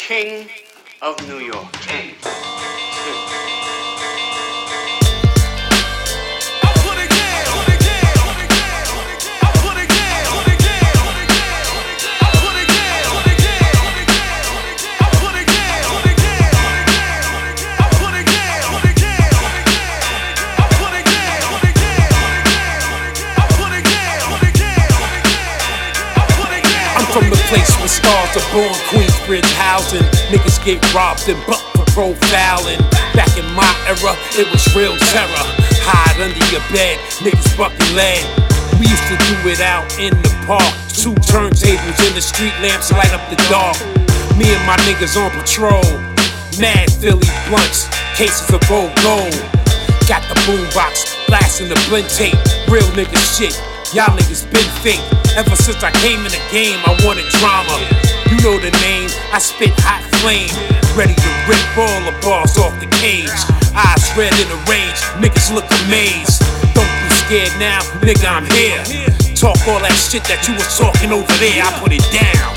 king of New York. King. From the place where stars are born, Queensbridge housing. Niggas get robbed and bucked for profiling. Back in my era, it was real terror. Hide under your bed, niggas bucking lead. We used to do it out in the park. 2 turntables in the street lamps light up the dark. Me and my niggas on patrol. Mad Philly blunts, cases of old gold. Got the boombox, blasting the blend tape. Real nigga shit, y'all niggas been fake. Ever since I came in the game, I wanted drama. You know the name, I spit hot flame. Ready to rip all the bars off the cage. Eyes red in the rage, niggas look amazed. Don't be scared now, nigga, I'm here. Talk all that shit that you was talking over there, I put it down.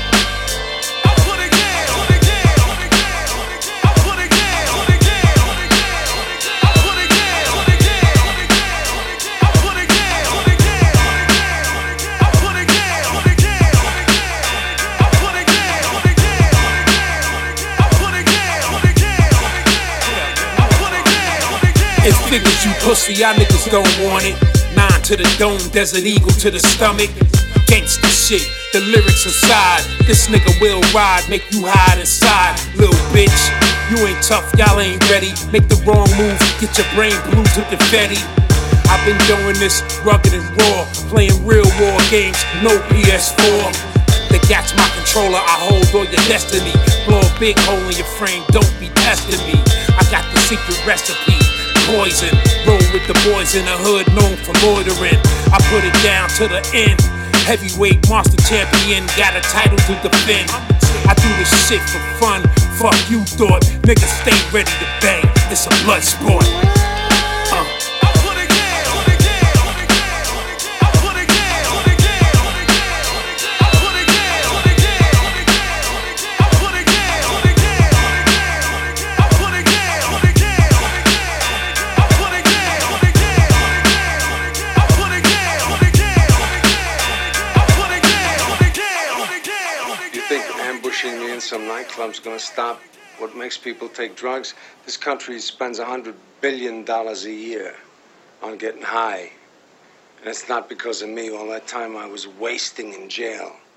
It figures you pussy, y'all niggas don't want it. 9 to the dome, Desert Eagle to the stomach. Gangsta shit, the lyrics aside. This nigga will ride, make you hide inside. Little bitch, you ain't tough, y'all ain't ready. Make the wrong move, get your brain blue to confetti. I've been doing this rugged and raw, playing real war games, no PS4. The gat's my controller, I hold all your destiny. Blow a big hole in your frame, don't be testing me. I got the secret recipe. Poison, roll with the boys in the hood, known for loitering. I put it down to the end. Heavyweight monster champion, got a title to defend. I do this shit for fun, fuck you thought. Niggas stay ready to bang, it's a blood sport. Ambushing me in some nightclub's gonna stop what makes people take drugs? This country spends $100 billion a year on getting high. And it's not because of me. All that time I was wasting in jail.